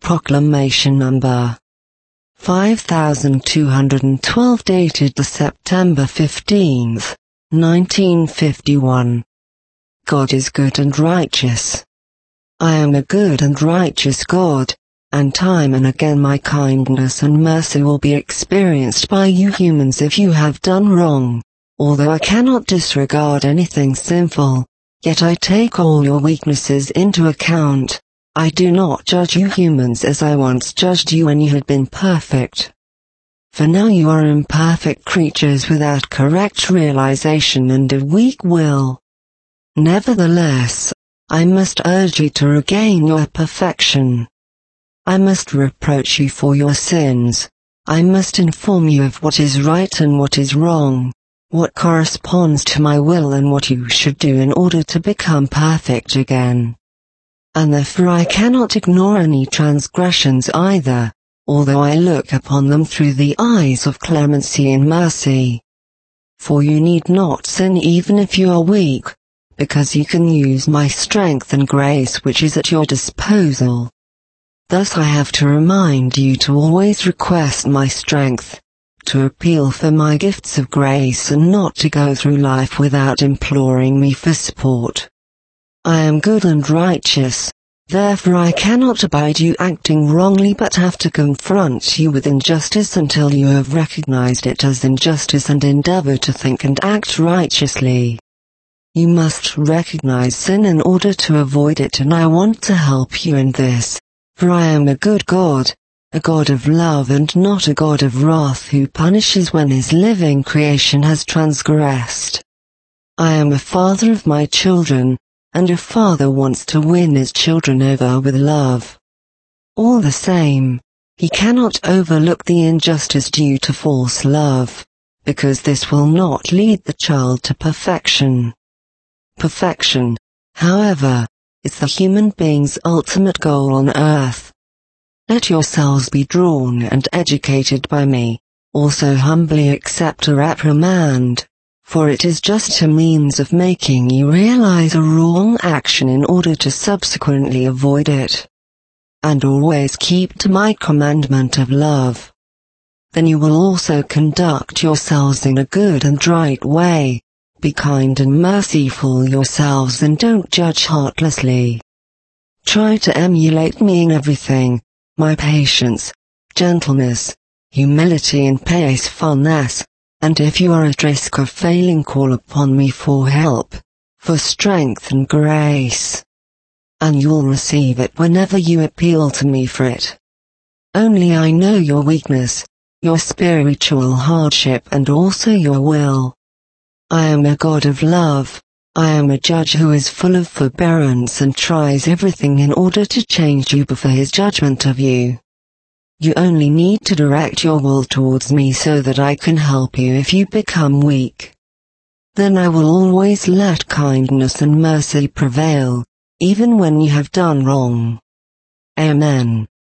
Proclamation Number 5212, dated the September 15th, 1951. God is good and righteous. I am a good and righteous God, and time and again my kindness and mercy will be experienced by you humans if you have done wrong. Although I cannot disregard anything sinful, yet I take all your weaknesses into account. I do not judge you humans as I once judged you when you had been perfect. For now you are imperfect creatures without correct realization and a weak will. Nevertheless, I must urge you to regain your perfection. I must reproach you for your sins. I must inform you of what is right and what is wrong, what corresponds to my will and what you should do in order to become perfect again. And therefore I cannot ignore any transgressions either, although I look upon them through the eyes of clemency and mercy. For you need not sin even if you are weak, because you can use my strength and grace which is at your disposal. Thus I have to remind you to always request my strength, to appeal for my gifts of grace and not to go through life without imploring me for support. I am good and righteous, therefore I cannot abide you acting wrongly but have to confront you with injustice until you have recognized it as injustice and endeavor to think and act righteously. You must recognize sin in order to avoid it, and I want to help you in this, for I am a good God, a God of love and not a God of wrath who punishes when his living creation has transgressed. I am a father of my children, and a father wants to win his children over with love. All the same, he cannot overlook the injustice due to false love, because this will not lead the child to perfection. Perfection, however, is the human being's ultimate goal on earth. Let yourselves be drawn and educated by me, also humbly accept a reprimand, for it is just a means of making you realize a wrong action in order to subsequently avoid it. And always keep to my commandment of love. Then you will also conduct yourselves in a good and right way. Be kind and merciful yourselves and don't judge heartlessly. Try to emulate me in everything, my patience, gentleness, humility and peacefulness. And if you are at risk of failing, call upon me for help, for strength and grace. And you'll receive it whenever you appeal to me for it. Only I know your weakness, your spiritual hardship and also your will. I am a God of love. I am a judge who is full of forbearance and tries everything in order to change you before his judgment of you. You only need to direct your will towards me so that I can help you if you become weak. Then I will always let kindness and mercy prevail, even when you have done wrong. Amen.